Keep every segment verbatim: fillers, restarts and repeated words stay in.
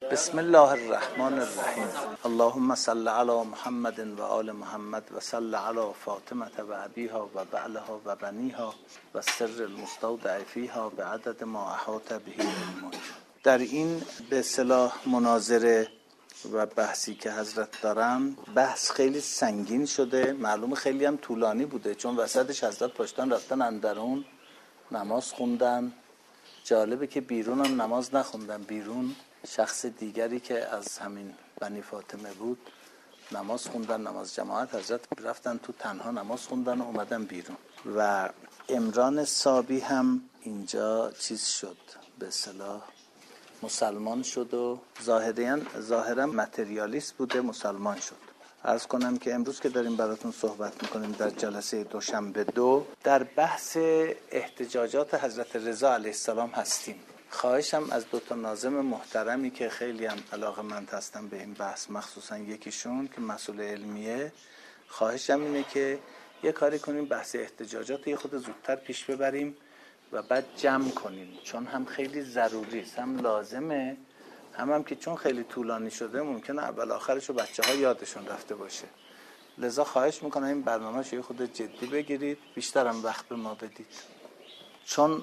بسم الله الرحمن الرحیم. اللهم صل علی محمد و آل محمد و صل علی فاطمه و ابیها و بعلها و بنیها و سر المستودع فیها به عدد ما احاط به علمک. در این به اصطلاح مناظره و بحثی که حضرت دارن، بحث خیلی سنگین شده، معلومه خیلی هم طولانی بوده، چون وسطش حضرت پاشتن رفتن اندرون نماز خوندن. جالبه که بیرون هم نماز نخوندن، بیرون شخص دیگری که از همین بنی فاطمه بود نماز خوندن، نماز جماعت. حضرت رفتن تو تنها نماز خوندن و اومدن بیرون. و عمران صابی هم اینجا چیز شد، به اصطلاح مسلمان شد و ظاهراً ظاهراً متریالیست بوده، مسلمان شد. عرض کنم که امروز که داریم براتون صحبت میکنیم در جلسه دوشنبه دو در بحث احتجاجات حضرت رضا علیه السلام هستیم. خواهشم از دو تا ناظم محترمی که خیلی هم علاقه‌مند هستن به این بحث، مخصوصا یکیشون که مسئول علمیه، خواهشم اینه که یه کاری کنیم بحث احتجاجات یه خود زودتر پیش ببریم و بعد جمع کنیم، چون هم خیلی ضروری است، هم لازمه، هم هم که چون خیلی طولانی شده ممکنه اول آخرشو بچه‌ها یادشون رفته باشه. لذا خواهش میکنم این برنامه‌شو یه خود جدی بگیرید، بیشتر هم وقت به ما بدید، چون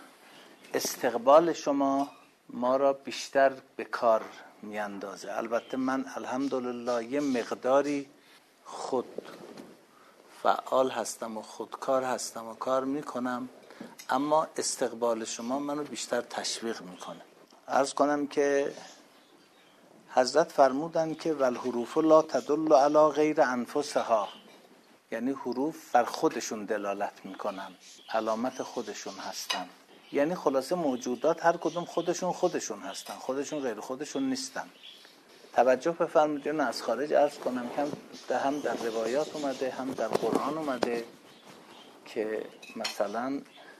استقبال شما ما را بیشتر به کار میاندازه. البته من الحمدلله یه مقداری خود فعال هستم و خودکار هستم و کار میکنم، اما استقبال شما منو بیشتر تشویق میکنه. عرض کنم که حضرت فرمودن که والحروف لا تدل علی غیر انفسها، یعنی حروف بر خودشون دلالت میکنن، علامت خودشون هستن. یعنی خلاصه موجودات هر کدوم خودشون خودشون هستن، خودشون غیر خودشون نیستن. توجه بفرمایید. اینو از خارج عرض کنم که هم در روایات اومده هم در قرآن اومده که مثلا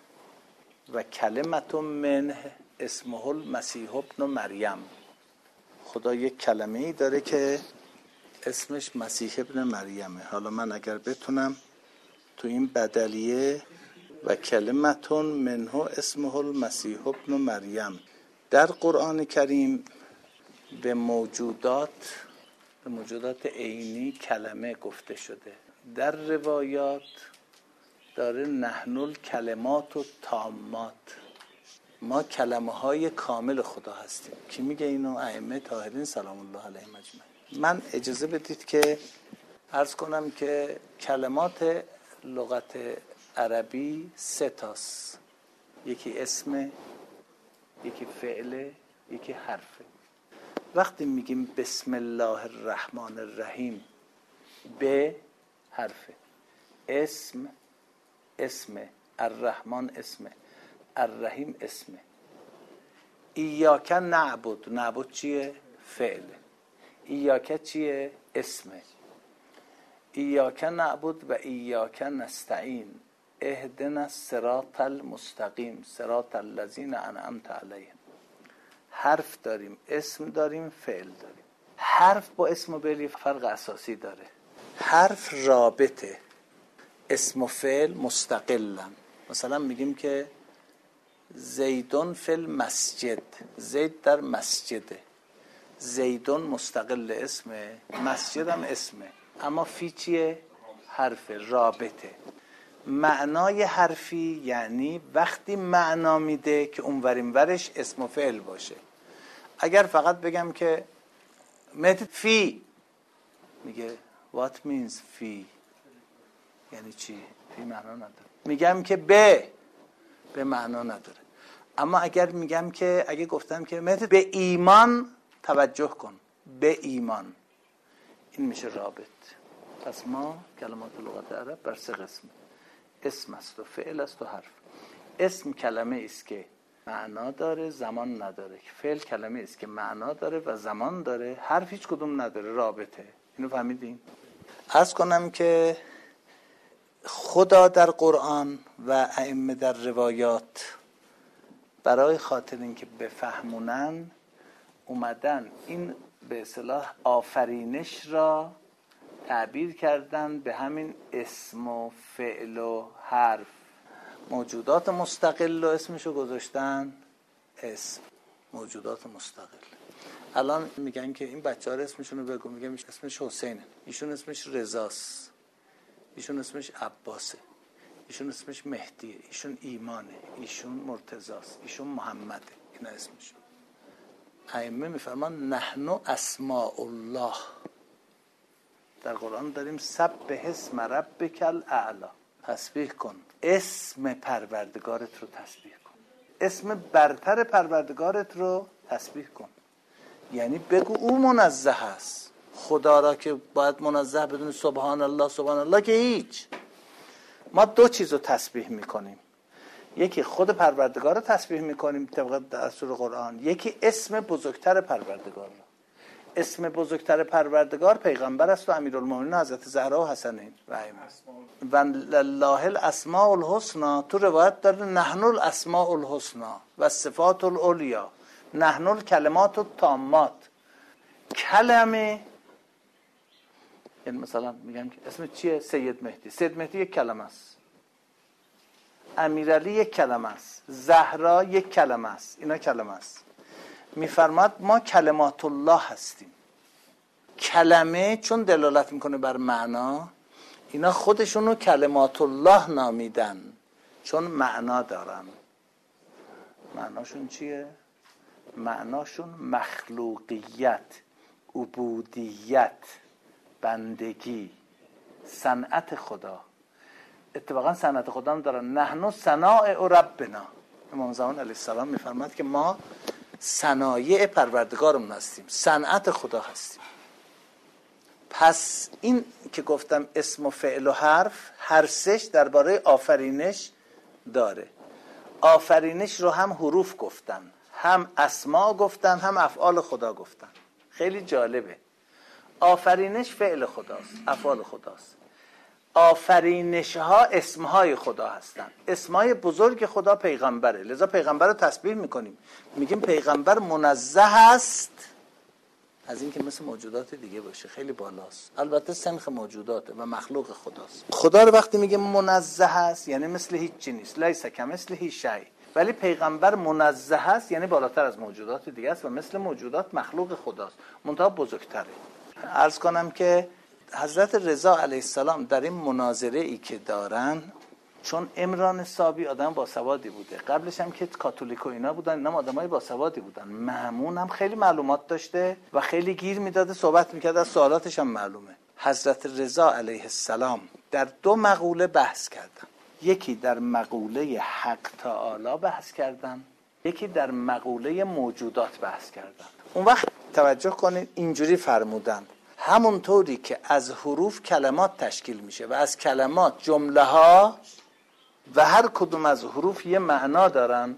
و کلمت منه اسمه المسیح ابن مریم، خدا یک کلمه ای داره که اسمش مسیح ابن مریمه. حالا من اگر بتونم تو این بدلیه و کلمتون منه اسمه المسیح ابن مریم، در قرآن کریم به موجودات به موجودات عینی کلمه گفته شده. در روایات داره نحن الکلمات و تامات، ما کلمه های کامل خدا هستیم. کی میگه اینو؟ ائمه طاهرین سلام الله علیهم اجمعین. من اجازه بدید که عرض کنم که کلمات لغت عربی سه تاست، یکی اسم، یکی فعل، یکی حرفه. وقتی میگیم بسم الله الرحمن الرحیم، به حرفه، اسم اسمه، الرحمن اسمه، الرحیم اسمه. ایاک نعبد، نعبد چیه؟ فعل. ایاک چیه؟ اسمه. ایاک نعبد و ایاک نستعین اهدنا الصراط المستقیم صراط الذین انعمت علیهم. حرف داریم، اسم داریم، فعل داریم. حرف با اسم و فعل فرق اساسی داره. حرف رابطه، اسم و فعل مستقلن. مثلا میگیم که زیدون فی المسجد، زید در مسجده. زیدون مستقل اسمه، مسجد هم اسمه، اما فی چیه؟ حرف، رابطه. معنای حرفی یعنی وقتی معنا میده که اونورین ورش اسم و فعل باشه. اگر فقط بگم که مت فی، میگه what means فی، یعنی چی؟ فی معنا نداره. میگم که به، به معنا نداره. اما اگر میگم که اگه گفتم که مت به ایمان، توجه کن، به ایمان، این میشه رابط. پس ما کلمات لغت عرب بر سه قسم، اسم است و فعل است و حرف. اسم کلمه است که معنا داره، زمان نداره. فعل کلمه است که معنا داره و زمان داره. حرف هیچ کدوم نداره، رابطه. اینو فهمیدین؟ عرض کنم که خدا در قرآن و ائمه در روایات برای خاطر اینکه بفهمونن اومدن این به اصطلاح آفرینش را تعبیر کردن به همین اسم و فعل و حرف. موجودات مستقل و اسمشو گذاشتن اسم، موجودات مستقل. الان میگن که این بچه‌ها اسمشون رو بگو، میگم اسمش حسینه، ایشون اسمش رضاست، ایشون اسمش عباسه، ایشون اسمش مهدیه، ایشون ایمانه، ایشون مرتضاست، ایشون محمده. اینا اسمشون. ائمه میفرمان نحن اسماء الله. در قرآن داریم سبح اسم ربک الاعلی، تسبیح کن اسم پروردگارت رو تسبیح کن، اسم برتر پروردگارت رو تسبیح کن. یعنی بگو او منزه است. خدا را که باید منزه بدون سبحان الله سبحان الله که هیچ. ما دو چیز رو تسبیح میکنیم، یکی خود پروردگار رو تسبیح میکنیم طبق دستور قرآن، یکی اسم بزرگتر پروردگار رو. اسم بزرگتر پروردگار پیغمبر است و امیرالمومنین حضرت زهرا و حسنین و ائمه. و لله الاسماء الحسنی، تو روایت داره نحن الاسماء الحسنی و صفات العلیا، نحن الکلمات التامات. کلمه یعنی مثلا میگم که اسم چیه؟ سید مهدی. سید مهدی یک کلمه است، امیرعلی یک کلمه است، زهرا یک کلمه است. اینا کلمه است. میفرماد ما کلمات الله هستیم. کلمه چون دلالت میکنه بر معنا، اینا خودشونو کلمات الله نامیدن چون معنا دارن. معناشون چیه؟ معناشون مخلوقیت، عبودیت، بندگی، صنعت خدا. اتفاقا صنعت خدا هم دارن. نحن صنائع ربنا. امام زمان علیه السلام میفرماد که ما صنایع پروردگارمون هستیم، صنعت خدا هستیم. پس این که گفتم اسم و فعل و حرف، هر سش درباره آفرینش داره. آفرینش رو هم حروف گفتن، هم اسما گفتن، هم افعال خدا گفتن. خیلی جالبه. آفرینش فعل خداست، افعال خداست. آفرینش ها اسمهای خدا هستن. اسمهای بزرگ خدا پیغمبره، لذا پیغمبر رو تسبیح میکنیم، میگیم پیغمبر منزه است از این که مثل موجودات دیگه باشه، خیلی بالاست. البته سنخ موجوداته و مخلوق خداست. خدا رو وقتی میگه منزه است یعنی مثل هیچ چیز نیست، لیس کمثله شیء. ولی پیغمبر منزه است یعنی بالاتر از موجودات دیگه است و مثل موجودات مخلوق خداست، منتها بزرگتره. عرض کنم که حضرت رضا علیه السلام در این مناظره ای که دارن، چون عمران صابی آدم باسوادی بوده، قبلش هم که کاتولیک و اینا بودن، اینا آدمای باسوادی بودن، مأمون هم خیلی معلومات داشته و خیلی گیر میداده، صحبت میکرد، از سوالاتش هم معلومه. حضرت رضا علیه السلام در دو مقوله بحث کردن. یکی در مقوله حق تعالی بحث کردن، یکی در مقوله موجودات بحث کردن. اون وقت توجه کنید اینجوری فرمودن: همونطوری که از حروف کلمات تشکیل میشه و از کلمات جمله ها و هر کدوم از حروف یه معنا دارن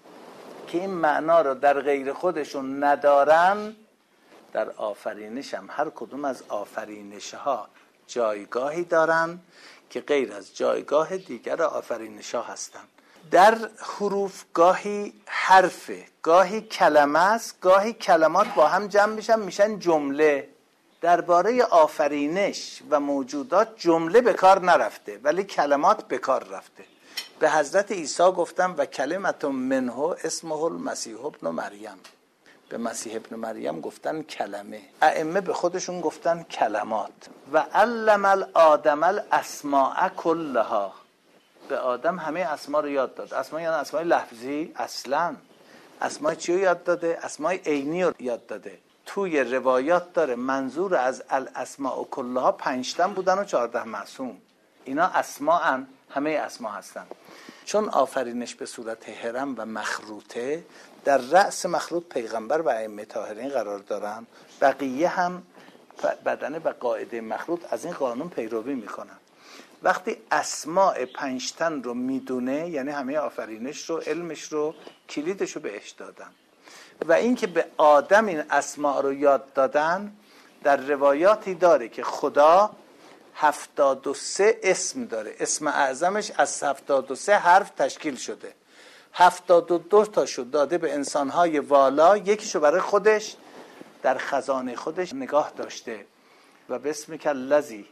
که این معنا رو در غیر خودشون ندارن، در آفرینش هم هر کدوم از آفرینش ها جایگاهی دارن که غیر از جایگاه دیگر آفرینش ها هستن. در حروف گاهی حرفه، گاهی کلمه است، گاهی کلمات با هم جمع میشن میشن جمله. درباره آفرینش و موجودات جمله به کار نرفته ولی کلمات به کار رفته. به حضرت عیسی گفتم و کلمت منه اسمه المسیح ابن مریم. به مسیح ابن مریم گفتن کلمه. ائمه به خودشون گفتن کلمات. و علم الآدم الاسماء کلها. به آدم همه اسما رو یاد داد. اسما یعنی اسمای لفظی اصلا. اسمای چی رو یاد داده؟ اسمای عینی رو یاد داده. توی روایات داره منظور از الاسماء کلها پنجتن بودن و چهارده معصوم. اینا اسماءن، همه اسما هستن. چون آفرینش به صورت هرم و مخروطه، در رأس مخروط پیغمبر و ائمه طاهرین قرار دارن، بقیه هم بدنه و قاعده مخروط از این قانون پیروی میکنن. وقتی اسماء پنجتن رو میدونه یعنی همه آفرینش رو، علمش رو، کلیدش رو بهش دادن. و این که به آدم این اسماء رو یاد دادن، در روایاتی داره که خدا هفتاد و سه اسم داره، اسم اعظمش از هفتاد و سه حرف تشکیل شده. هفتاد و دو تاشو داده به انسانهای والا، یکیشو برای خودش در خزانه خودش نگاه داشته و بسم الذی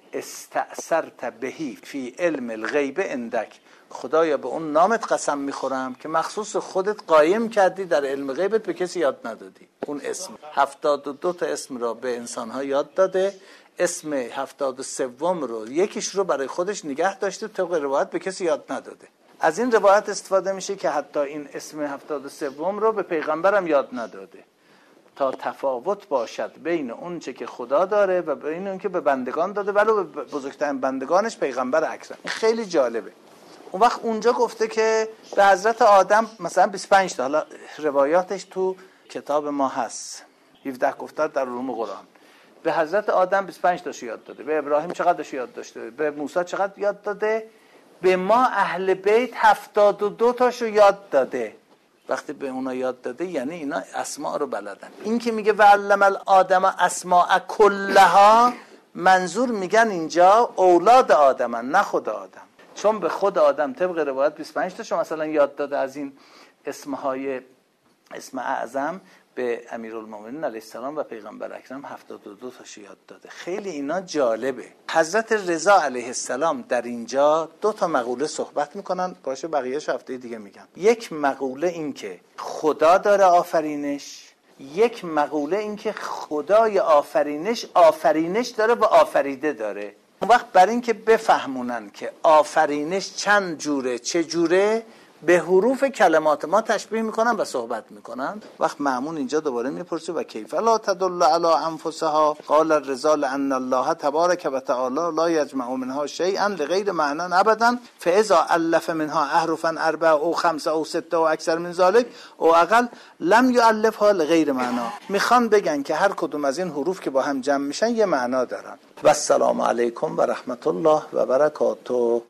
استأثرت بهی فی علم الغیب عندک، خدایا به اون نامت قسم میخورم که مخصوص خودت قایم کردی در علم غیبت به کسی یاد ندادی. اون اسم هفتاد و دو تا اسم را به انسانها یاد داده، اسم هفتاد و سوم رو یکیش رو برای خودش نگه داشته، طبق روایت به کسی یاد نداده. از این روایت استفاده میشه که حتی این اسم هفتاد و سوم رو به پیغمبرم یاد نداده، تا تفاوت باشد بین اون چه که خدا داره و بین اون که به بندگان داده، ولو به بزرگترین بندگانش پیغمبر اکرم. خیلی جالبه. اون وقت اونجا گفته که به حضرت آدم مثلا بیست و پنج تا، حالا روایاتش تو کتاب ما هست، هفده گفتار در علوم قرآن، به حضرت آدم بیست و پنج تاشو یاد داده، به ابراهیم چقدرش یاد داشته، به موسی چقدر یاد داده، به ما اهل بیت هفتاد و دو تاشو یاد داده. وقتی به اونا یاد داده یعنی اینا اسماء رو بلدن. این که میگه وعلم الآدم اسماء کلها، منظور میگن اینجا اولاد آدمن، نه خود آدم، چون به خود آدم طبق روایت بیست و پنج تاشو مثلا یاد داده از این اسمهای اسم اعظم، به امیرالمومنین علیه السلام و پیغمبر اکرم هفتاد و دو تاشو یاد داده. خیلی اینا جالبه. حضرت رضا علیه السلام در اینجا دو تا مقوله صحبت میکنن، باشه بقیه‌اش هفته دیگه میگم. یک مقوله این که خدا داره آفرینش، یک مقوله این که خدای آفرینش آفرینش داره و آفریده داره. اون وقت برای این که بفهمونن که آفرینش چند جوره چه جوره، به حروف کلمات ما تشبیه میکنن و صحبت میکنن. وقت مأمون اینجا دوباره میپرسه و کیف لا تدل علی انفسها قال الرضا لان الله تبارک و تعالی لا یجمع منها شیئا لغیر معنی ابدا فاذا الف منها احرفا اربع او خمسه او سته و اکثر من ذلك او اقل لم یؤلفها لغیر معنی. میخوان بگن که هر کدوم از این حروف که با هم جمع میشن یه معنا دارن. و السلام علیکم و رحمت الله و برکاته.